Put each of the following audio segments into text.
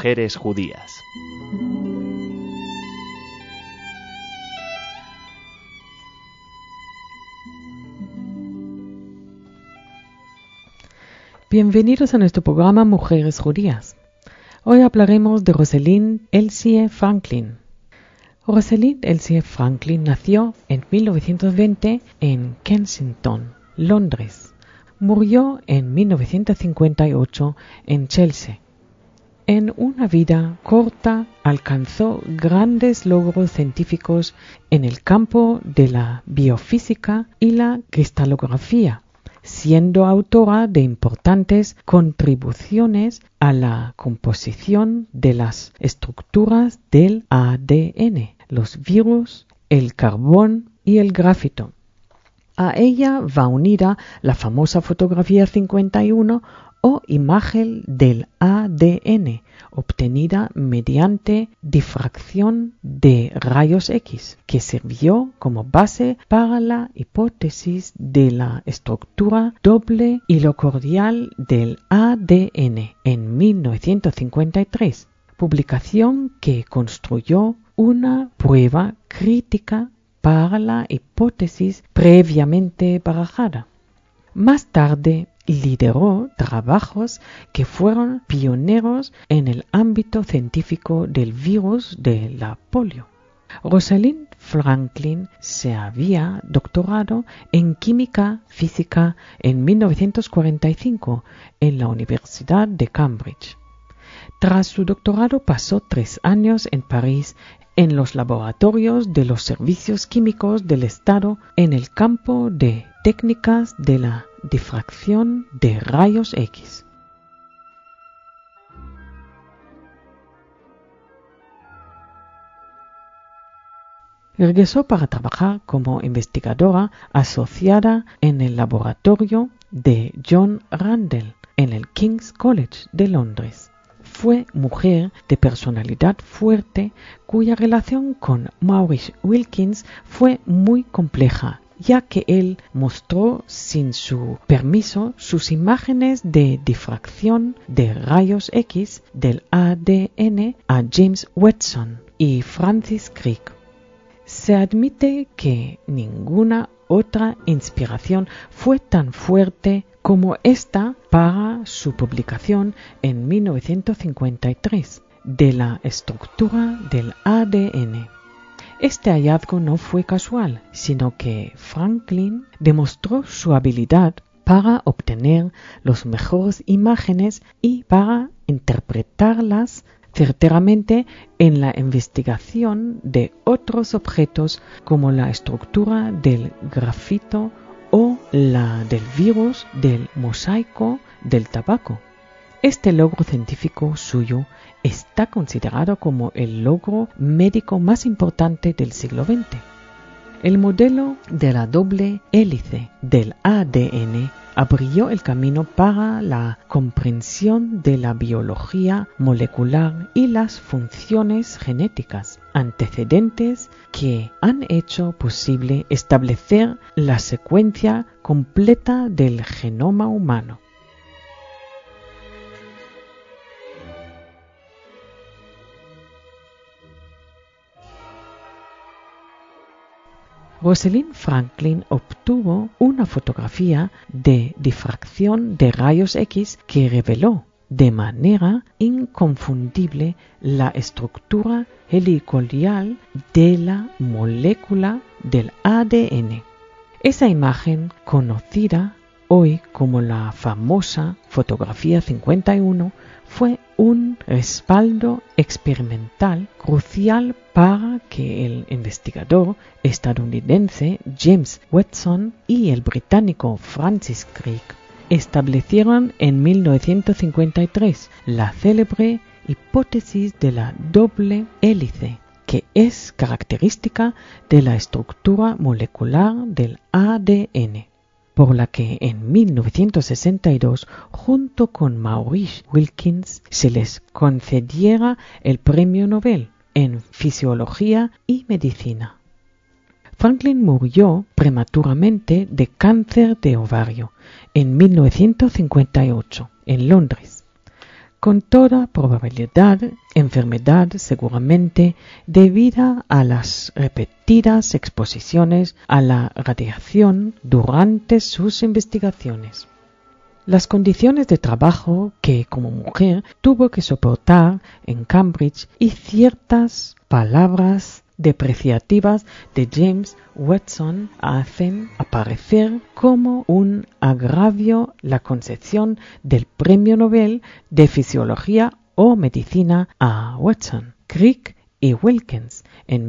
mujeres judías. Bienvenidos a nuestro programa Mujeres Judías. Hoy hablaremos de Rosalind Elsie Franklin. Rosalind Elsie Franklin nació en 1920 en Kensington, Londres. Murió en 1958 en Chelsea. En una vida corta alcanzó grandes logros científicos en el campo de la biofísica y la cristalografía, siendo autora de importantes contribuciones a la composición de las estructuras del ADN, los virus, el carbón y el grafito. A ella va unida la famosa fotografía 51 o imagen del ADN, obtenida mediante difracción de rayos X, que sirvió como base para la hipótesis de la estructura doble hilocordial del ADN en 1953, publicación que construyó una prueba crítica para la hipótesis previamente barajada. Más tarde lideró trabajos que fueron pioneros en el ámbito científico del virus de la polio. Rosalind Franklin se había doctorado en química física en 1945 en la Universidad de Cambridge. Tras su doctorado pasó 3 años en París en los laboratorios de los servicios químicos del Estado en el campo de técnicas de la difracción de rayos X. Regresó para trabajar como investigadora asociada en el laboratorio de John Randall en el King's College de Londres. Fue mujer de personalidad fuerte cuya relación con Maurice Wilkins fue muy compleja, ya que él mostró sin su permiso sus imágenes de difracción de rayos X del ADN a James Watson y Francis Crick. Se admite que ninguna otra inspiración fue tan fuerte como esta para su publicación en 1953 de la estructura del ADN. Este hallazgo no fue casual, sino que Franklin demostró su habilidad para obtener las mejores imágenes y para interpretarlas certeramente en la investigación de otros objetos como la estructura del grafito o la del virus del mosaico del tabaco. Este logro científico suyo está considerado como el logro médico más importante del siglo XX. El modelo de la doble hélice del ADN abrió el camino para la comprensión de la biología molecular y las funciones genéticas, antecedentes que han hecho posible establecer la secuencia completa del genoma humano. Rosalind Franklin obtuvo una fotografía de difracción de rayos X que reveló de manera inconfundible la estructura helicoidal de la molécula del ADN. Esa imagen, conocida hoy como la famosa fotografía 51, fue un respaldo experimental crucial para que el investigador estadounidense James Watson y el británico Francis Crick establecieron en 1953 la célebre hipótesis de la doble hélice, que es característica de la estructura molecular del ADN, por la que en 1962, junto con Maurice Wilkins, se les concediera el Premio Nobel en Fisiología y Medicina. Franklin murió prematuramente de cáncer de ovario en 1958 en Londres. con toda probabilidad enfermedad seguramente debida a las repetidas exposiciones a la radiación durante sus investigaciones. Las condiciones de trabajo que como mujer tuvo que soportar en Cambridge y ciertas palabras depreciativas de James Watson hacen aparecer como un agravio la concesión del Premio Nobel de Fisiología o Medicina a Watson, Crick y Wilkins en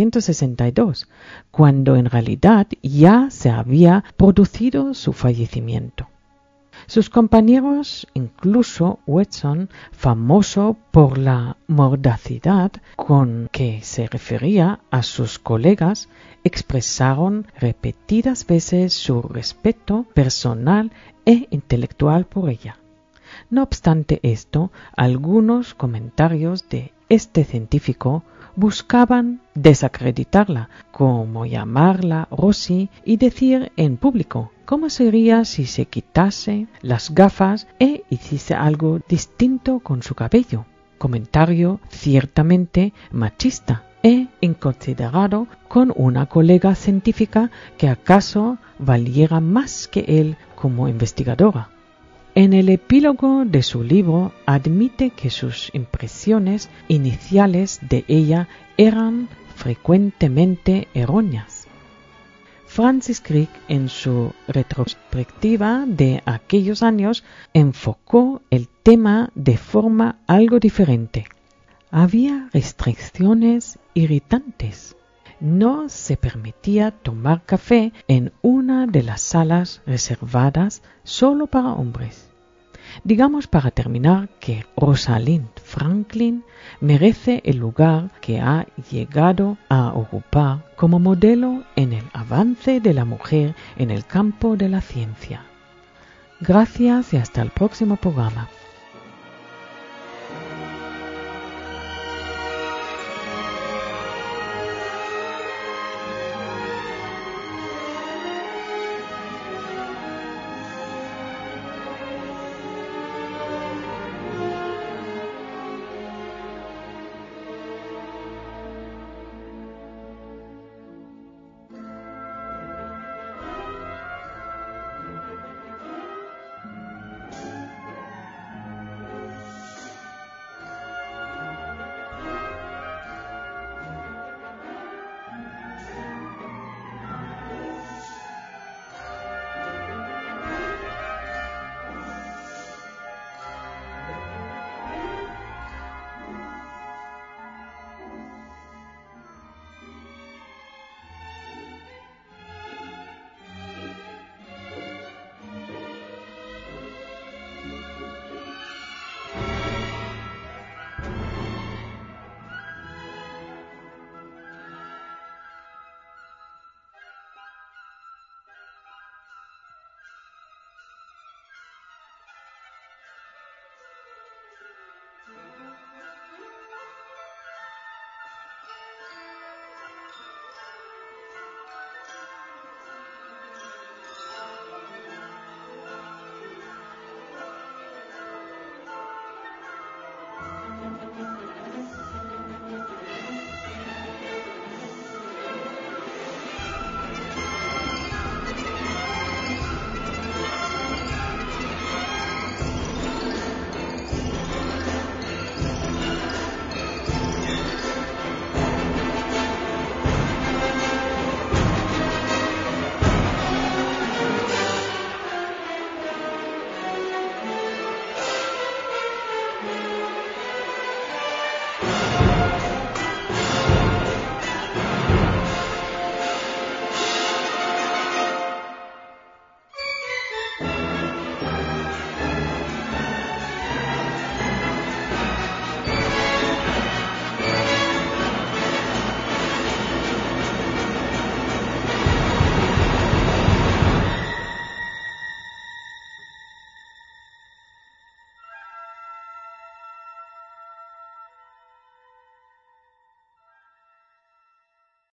1962, cuando en realidad ya se había producido su fallecimiento. Sus compañeros, incluso Watson, famoso por la mordacidad con que se refería a sus colegas, expresaron repetidas veces su respeto personal e intelectual por ella. No obstante esto, algunos comentarios de este científico buscaban desacreditarla, como llamarla Rosie y decir en público cómo sería si se quitase las gafas e hiciese algo distinto con su cabello. Comentario ciertamente machista e inconsiderado con una colega científica que acaso valiera más que él como investigadora. En el epílogo de su libro admite que sus impresiones iniciales de ella eran frecuentemente erróneas. Francis Crick, en su retrospectiva de aquellos años, enfocó el tema de forma algo diferente. Había restricciones irritantes. No se permitía tomar café en una de las salas reservadas solo para hombres. Digamos para terminar que Rosalind Franklin merece el lugar que ha llegado a ocupar como modelo en el avance de la mujer en el campo de la ciencia. Gracias y hasta el próximo programa.